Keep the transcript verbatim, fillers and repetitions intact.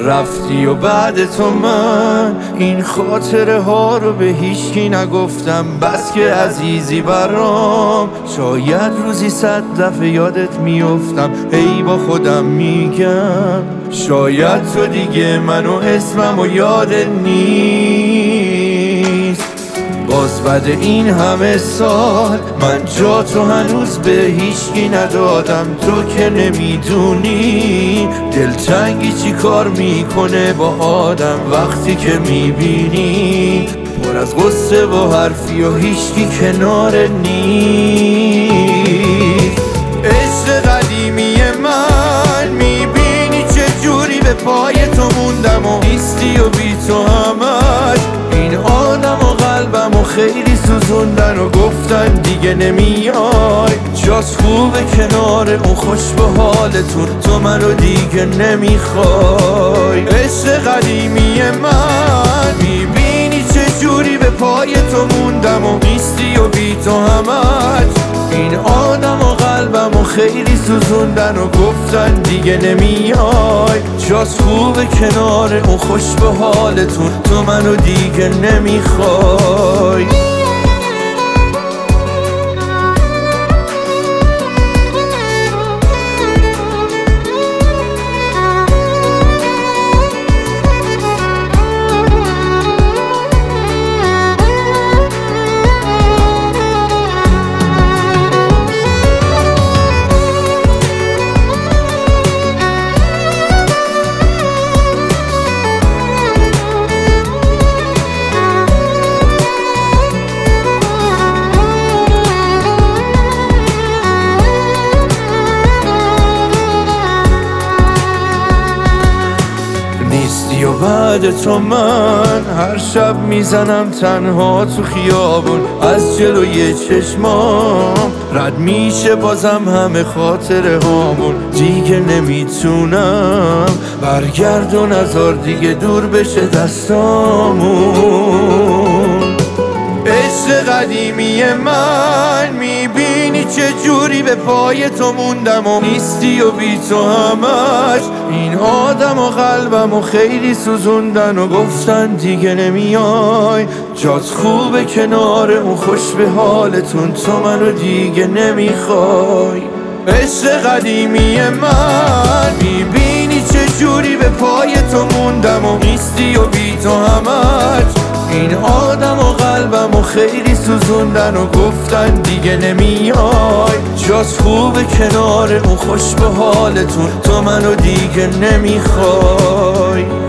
رفتی و بعد تو من این خاطره ها رو به هیچکی نگفتم، بس که عزیزی برام. شاید روزی صد دفعه یادت میافتم، هی با خودم میگم شاید تو دیگه منو اسمم و یادت نیست. باز بعد این همه سال من جا تو هنوز به هیچکی ندادم. تو که نمیدونی دلتنگی چی کار میکنه با آدم وقتی که میبینی پر از غصه و حرفی و هیچکی کنار نیست. عشق قدیمی من میبینی چه جوری به پای تو موندم و نیستی و بی تو همش این آدم و قلبم و خیلی سوزوندن و گفتن دیگه نمیای. جاس خوبه کنار اون خوش به حالتون، تو منو دیگه نمیخوای. عشق قدیمی من میبینی چه جوری به پای تو موندم و نیستی و بی تو همش این آدم و قلبم و خیلی سوزوندن و گفتن دیگه نمیای. جاس خوبه کنار اون خوش به حالتون، تو منو دیگه نمیخوای. نیستی و بعد تو من هر شب میزنم تنها تو خیابون، از جلوی چشمام رد میشه بازم همه خاطره هامون. دیگه نمیتونم برگرد و نذار دیگه دور بشه دستامون. عشق قدیمی من میبینی چه جوری به پای تو موندم و نیستی و بی تو همش این آدم و قلبم و خیلی سوزوندن و گفتن دیگه نمیای. جات خوبه کنار اون خوش به حالتون، تو منو دیگه نمیخوای. عشق قدیمی من میبینی چه جوری به پای تو موندم و نیستی و بی تو همش این آدم و قلبم و خیلی سوزوندن و گفتن دیگه نمیای. جاس خوبه کنار اون خوش به حالتون، تو منو دیگه نمیخوای.